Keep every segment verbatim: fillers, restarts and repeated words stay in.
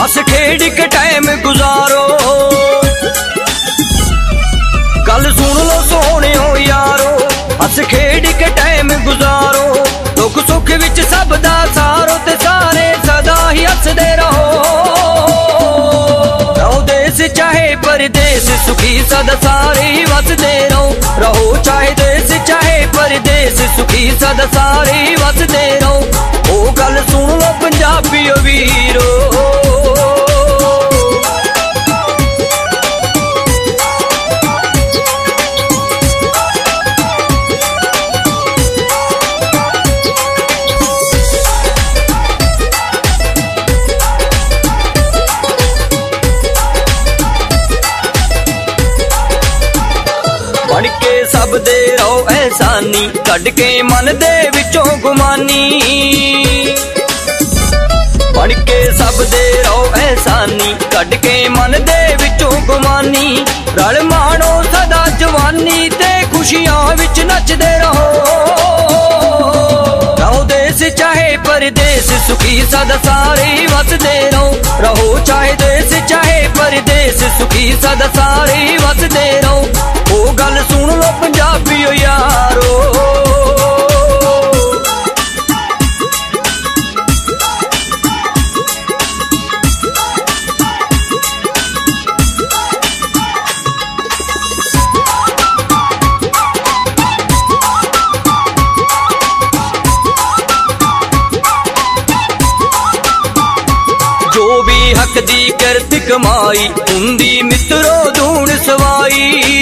हस खेड़ के टाइम गुजारो। गल सुन लो सोने हो यारो, हस खेड़ के टाइम गुजारो। दुख सुख विच सब दा सारो ते सारे सदा ही हसदे रहो। रहो देश चाहे परदेस, सुखी सदा सारे ही वसदे रहो। रहो चाहे देश चाहे परदेस, सुखी सदा सारे ही वसदे रहो। ओ गल सुन लो पंजाबी वीरो, बन के सब दे रहो एहसानी, कढ़ के मन दे विचों गुमानी। बन के सब दे रहो एहसानी, कढ़ के मन दे विचों गुमानी। रल माणो सदा जवानी ते खुशियां विच नचदे रहो। रहो देश चाहे परदेस, सुखी सदा सारे ही वसदे रहो। रहो चाहे देश चाहे परदेस, सुखी सदा सारे ही वसदे रहो। ओ गल सुन लो पंजाबी यारो, जो भी हक दी करत कमाई, हुंदी मित्रो धूण सवाई।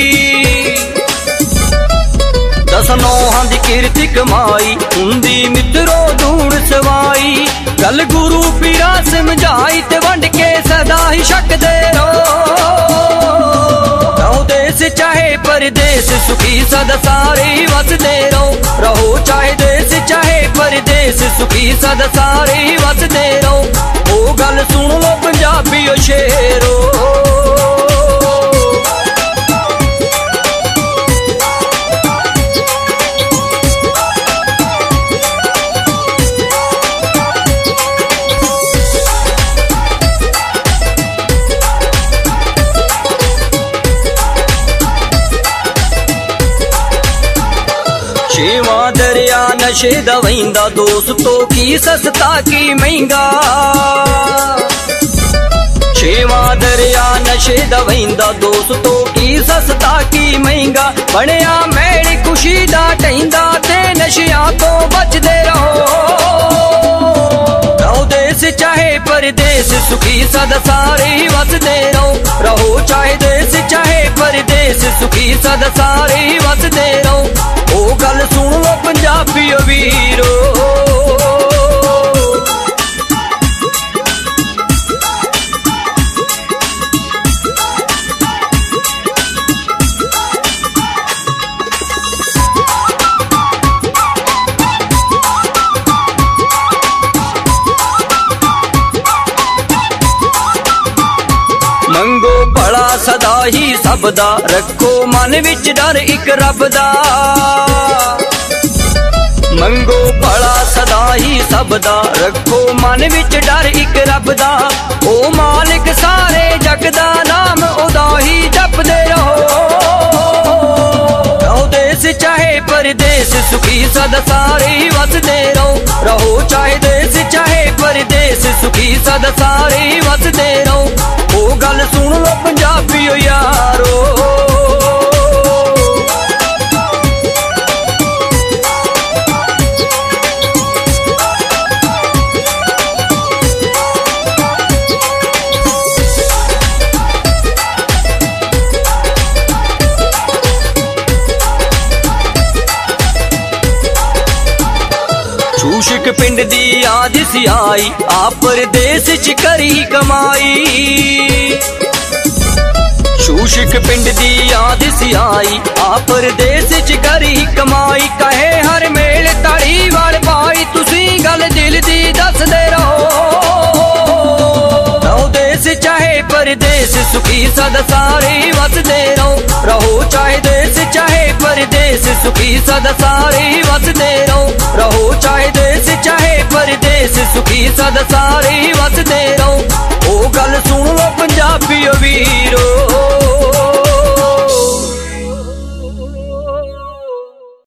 दस नौहां दी कीर्ति कमाई, हुंदी मित्रो धूण सवाई। गल गुरु पीरा समझाई ते वंड के सदा ही शकदे रहो। रहो देश चाहे परदेस, सुखी सदा सारे ही वसदे रहो। रहो चाहे देश चाहे परदेस, सुखी सदा सारे ही वसदे रहो। ओ गल सुन लो पंजाबी शेरो, छेवा दरिया नशे दा वहिंदा, दोस्तों की सस्ता की महंगा। छेवा दरिया नशे दा वहिंदा, दोस्तों की सस्ता की महंगा। बनिया मैड़ी खुशी दा टहिंदा ते नशियां तो बचदे रहो। रहो देश चाहे परदेस, सुखी सदा सारे ही वसदे रहो। रहो चाहे देश चाहे परदेस, सुखी सदा सारे ही वसदे रहो। ओ गल सुन लो पंजाबी वीरो, मंगो भला सदा ही सबदा, रखो मन विच डर इक रब दा। मंगो भला सदा ही सबदा, रखो मन विच डर इक रब दा। ओ मालिक सारे जग दा, नाम ओदा ही जपदे रहो। रहो देश चाहे परदेस, सुखी सदा सारे ही वसदे रहो। रहो चाहे देश चाहे परदेस, सुखी सदा सारे ही वसदे रहो। ओ गल सुन लो पंजाबी यारो, शूशिक पिंड दी याद सी आई, आप परदेस च करी कमाई। शूशिक पिंड दी याद सी आई, आप परदेस च करी कमाई। कहे हर मेल ताड़ी वाल पाई, तुसी गल दिल दी दसदे रहो। रहो देश चाहे परदेस, सुखी सदा सारे ही वसदे रहो। रहो चाहे देश चाहे परदेस, सुखी सदा सारे ही वसदे रहो। रहो चाहे देश चाहे परदेस, सुखी जी सदा सारे वसदे रहो। ओ गल सुन लो पंजाबी वीरो।